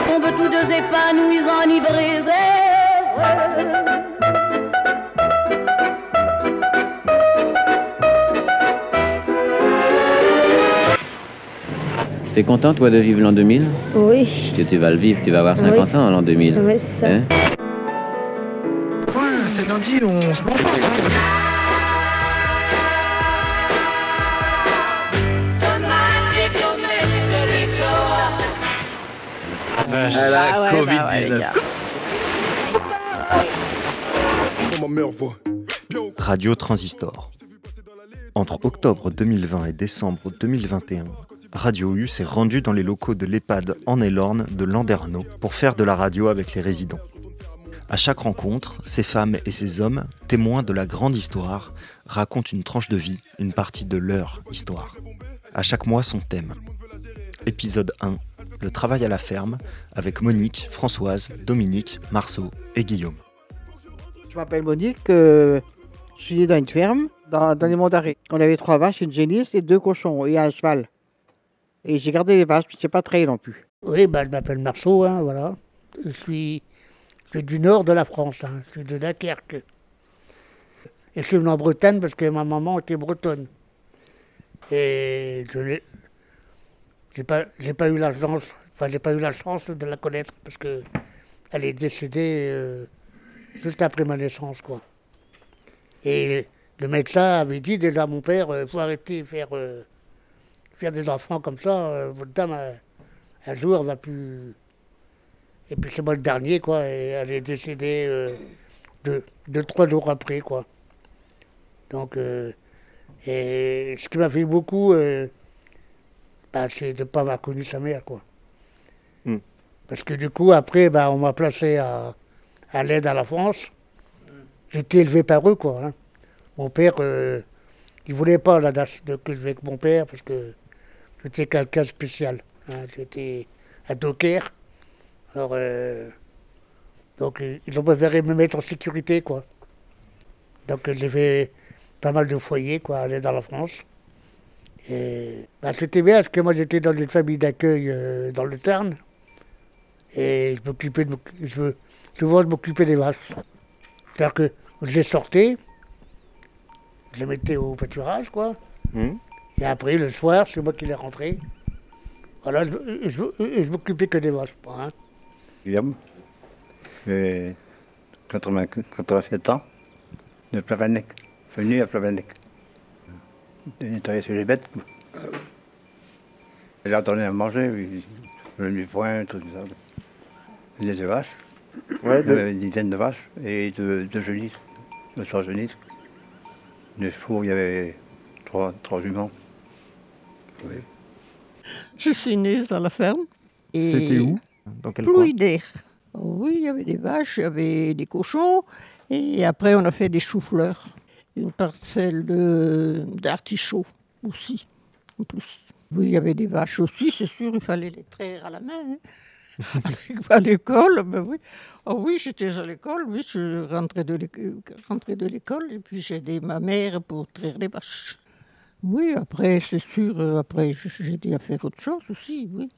tombent tous deux épanouis, enivrés, heureux. T'es content, toi, de vivre l'an 2000? Oui. Tu vas le vivre, tu vas avoir 50 ans l'an 2000. Oui, c'est ça. Hein? Ouais, c'est lundi, on se montre. À la Covid-19. Radio Transistor. Entre octobre 2020 et décembre 2021, Radio U s'est rendue dans les locaux de l'EHPAD Anne-et-Lorne de Landerneau pour faire de la radio avec les résidents. À chaque rencontre, ces femmes et ces hommes, témoins de la grande histoire, racontent une tranche de vie, une partie de leur histoire. À chaque mois, son thème. Épisode 1, le travail à la ferme, avec Monique, Françoise, Dominique, Marceau et Guillaume. Je m'appelle Monique, je suis née dans une ferme, dans les Monts d'Arrée. On avait 3 vaches, une génisse et 2 cochons et un cheval. Et j'ai gardé les vaches, puis je n'ai pas trahi non plus. Oui, je m'appelle Marceau, voilà. Je suis du nord de la France, je suis de Dunkerque. Et je suis venu en Bretagne parce que ma maman était bretonne. Et j'ai pas eu la chance de la connaître parce que elle est décédée juste après ma naissance, quoi. Et le médecin avait dit déjà à mon père, faut arrêter de faire des enfants comme ça, votre dame, un jour, elle va plus... Et puis c'est moi le dernier, quoi, et elle est décédée 3 jours après, quoi. Donc, et ce qui m'a fait beaucoup, c'est de ne pas avoir connu sa mère, quoi. Parce que du coup, après, on m'a placé à l'aide à la France. J'étais élevé par eux, quoi. Mon père, il voulait pas que je vive avec mon père parce que j'étais quelqu'un de spécial. J'étais un docker. Alors, donc, ils ont préféré me mettre en sécurité, quoi. Donc, j'ai fait pas mal de foyers, quoi, à l'aide à la France. Et c'était bien parce que moi, j'étais dans une famille d'accueil dans le Tarn. Et je m'occupais des vaches. C'est-à-dire que je les sortais, je les mettais au pâturage, quoi. Et après, le soir, c'est moi qui les rentrais. Voilà, je m'occupais que des vaches, moi. Guillaume, j'ai 87 ans, de Plavanec, venu à Plavanec. J'ai travaillé sur les bêtes. Et là, on à manger, du foin, tout ça. Des vaches. Ouais, une dizaine de vaches et de genisses, de 3 genisses. Des chevaux, il y avait 3 juments. Oui. Je suis née à la ferme. Et c'était où? Dans quel coin? Plouidère. Oui, il y avait des vaches, il y avait des cochons. Et après, on a fait des choux-fleurs. Une parcelle d'artichauts aussi, en plus. Oui, il y avait des vaches aussi, c'est sûr, il fallait les traire à la main. À l'école, ben oui. Oh oui, j'étais à l'école, oui, je rentrais de l'école et puis j'ai aidé ma mère pour traire les vaches. Oui, après, c'est sûr, après j'ai aidé à faire autre chose aussi, oui.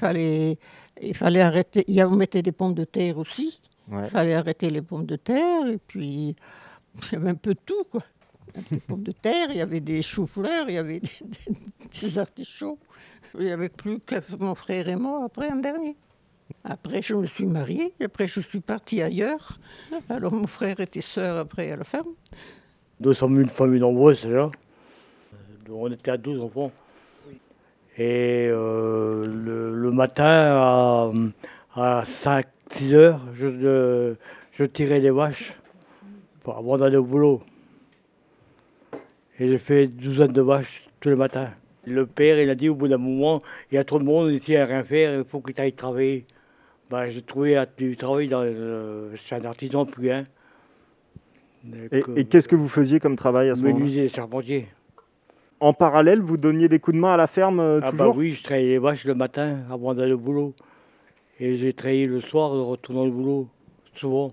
Il fallait arrêter, on mettait des pommes de terre aussi. Ouais. Il fallait arrêter les pommes de terre et puis il y avait un peu de tout, quoi. Des pommes de terre, il y avait des choux-fleurs, il y avait des artichauts. Il n'y avait plus que mon frère et moi après un dernier. Après, je me suis mariée, après je suis partie ailleurs. Alors mon frère était seul après à la ferme. 200 000 familles nombreuses déjà. On était à 12 enfants. Et le matin à 5-6 heures, je tirais les vaches avant d'aller au boulot. Et j'ai fait une douzaine de vaches tous les matins. Le père, il a dit au bout d'un moment, il y a trop de monde ici à rien faire, il faut que tu ailles travailler. J'ai trouvé du travail chez un artisan puis un. Et qu'est-ce que vous faisiez comme travail à ce moment-là? Menuisier, charpentier. En parallèle, vous donniez des coups de main à la ferme toujours? Oui, je travaillais les vaches le matin avant d'aller au boulot. Et j'ai travaillé le soir de retourner au boulot, souvent.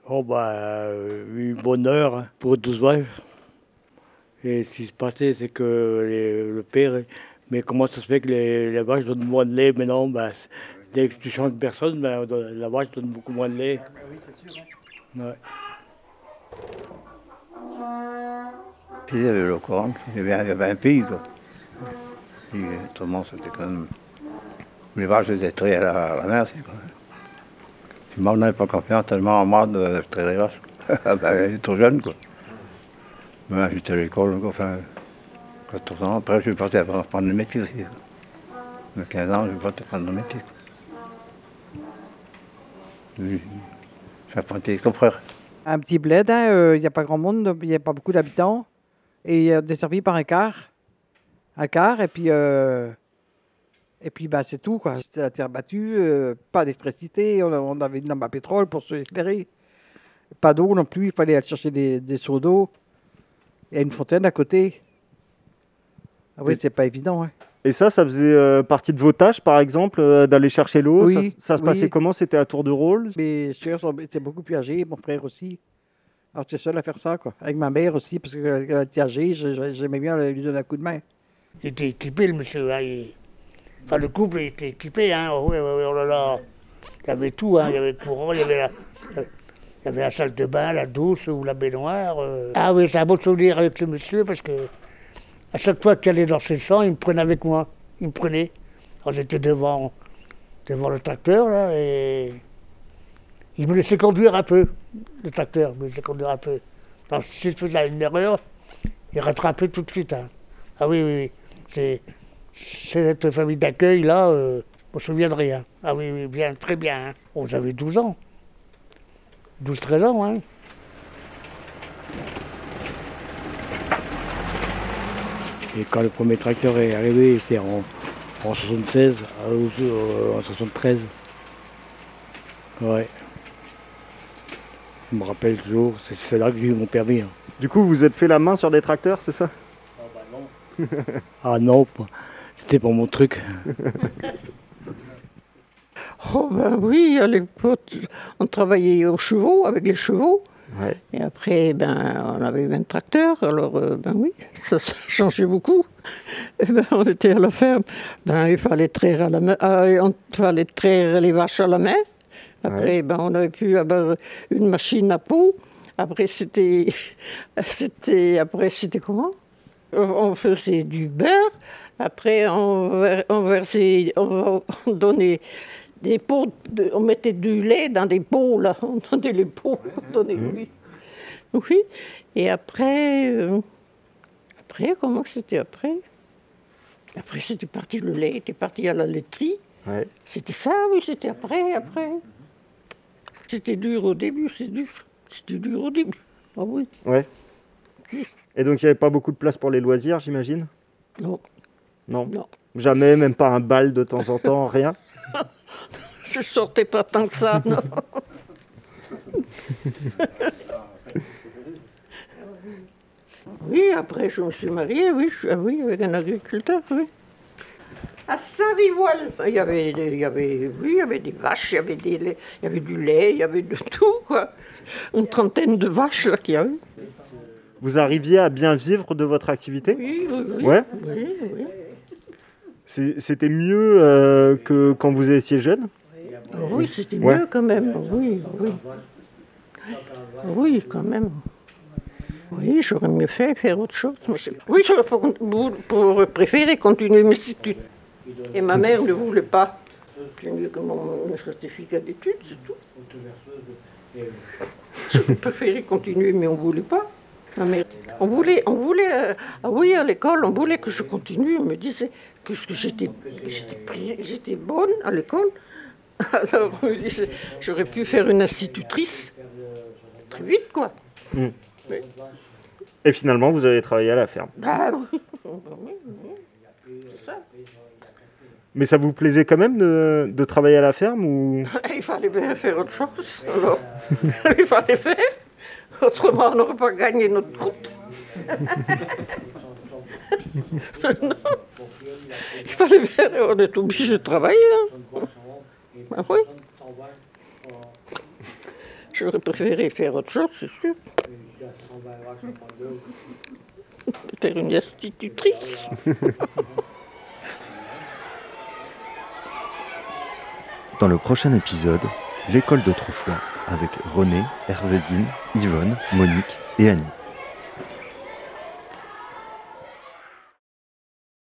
Une bonne heure pour 12 vaches. Et ce qui se passait, c'est que le père... Mais comment ça se fait que les vaches donnent moins de lait maintenant? Dès que tu changes de personne, ben, la vache donne beaucoup moins de lait. Oui, c'est sûr. Ouais. Il y avait le Coran, il y avait un pays, quoi. Et autrement, c'était quand même... Les vaches, je les ai traitées à la mer, c'est quoi. Si moi, on n'avait pas confiance, tellement marre de traiter les vaches. Ben, j'étais trop jeune, quoi. Ben, j'étais à l'école, enfin, 14 ans. Après, je suis parti apprendre le métier aussi. À 15 ans, je suis parti apprendre le métier. Oui, j'ai apprenti comme frère. Un petit bled, il n'y a pas grand monde, il n'y a pas beaucoup d'habitants. Et desservi par un car. Un car, et puis bah, c'est tout, quoi. C'était la terre battue, pas d'électricité, on avait une lampe à pétrole pour se éclairer. Pas d'eau non plus, il fallait aller chercher des seaux d'eau. Il y a une fontaine à côté. Ah oui, c'est pas évident. Hein. Et ça faisait partie de vos tâches, par exemple, d'aller chercher l'eau. Oui, ça se passait comment? C'était à tour de rôle? Mes soeurs étaient beaucoup plus âgées, mon frère aussi. Alors j'étais seul à faire ça, quoi. Avec ma mère aussi, parce qu'elle était âgée, j'aimais bien lui donner un coup de main. Il était équipé, le monsieur. Hein, Enfin, le couple était équipé. Hein. Oh, oui, oh là là. Il y avait tout. Hein. Il y avait le courant, il y avait la salle de bain, la douche ou la baignoire. Ah oui, c'est un beau souvenir avec le monsieur, parce que à chaque fois qu'il allait dans ses champs, il me prenait avec moi. Il me prenait. On était devant le tracteur, là, et il me laissait conduire un peu, le tracteur, me laissait conduire un peu. Alors, si je faisais une erreur, il rattrapait tout de suite. Hein. Ah oui, oui, oui. C'est cette famille d'accueil, là, je me souviendrai. Hein. Ah oui, oui, bien, très bien. Hein. Oh, j'avais 12 ans. 12-13 ans, hein. Et quand le premier tracteur est arrivé, c'était en 76, en 73. Ouais. Je me rappelle toujours, c'est là que j'ai eu mon permis. Hein. Du coup, vous êtes fait la main sur des tracteurs, c'est ça? Ah bah non. Ah non, c'était pas mon truc. Oh ben oui, à l'époque, on travaillait aux chevaux, avec les chevaux. Ouais. Et après, ben, on avait eu un tracteur, alors ben oui, ça changeait beaucoup. Et ben, on était à la ferme, ben, il fallait traire à la main, il fallait traire les vaches à la main. Après, ouais. Ben, on avait pu avoir une machine à peau. Après, c'était comment? On faisait du beurre. Après, on donnait des pots, on mettait du lait dans des pots, là. On donnait les pots, on donnait, oui. Oui. Et après, comment c'était après? Après, c'était parti, le lait était parti à la laiterie. Ouais. C'était ça, oui, c'était après. C'était dur au début, C'était dur au début. Ah oui. Ouais. Et donc, il n'y avait pas beaucoup de place pour les loisirs, j'imagine? Non. Non. Jamais, même pas un bal de temps en temps, rien? Je sortais pas tant que ça, non. Oui, après je me suis mariée, oui, avec un agriculteur, oui. À Saint-Rivoal, il y avait des vaches, il y avait du lait, il y avait de tout, quoi. Une trentaine de vaches, là, qu'il y avait. Vous arriviez à bien vivre de votre activité? Oui. Ouais. Oui. C'était mieux que quand vous étiez jeune? Oui, c'était mieux quand même, oui. Oui, quand même. Oui, j'aurais mieux fait faire autre chose. Oui, j'aurais préféré continuer mes études. Et ma mère ne voulait pas. J'ai eu mon certificat d'études, c'est tout. J'aurais préféré continuer, mais on ne voulait pas. Ma mère, on voulait oui, à l'école, on voulait que je continue. On me disait que j'étais bonne à l'école. Alors, on me disait, j'aurais pu faire une institutrice très vite, quoi. Oui. Et finalement, vous avez travaillé à la ferme. Ah oui, c'est ça. Mais ça vous plaisait quand même de travailler à la ferme ou... Il fallait bien faire autre chose, alors. Il fallait faire. Autrement, on n'aurait pas gagné notre croûte. Non. Il fallait bien, on est obligé de travailler. Hein. Ah oui. J'aurais préféré faire autre chose, c'est sûr. Faire une institutrice. Dans le prochain épisode, l'école d'autrefois avec René, Hervéline, Yvonne, Monique et Annie.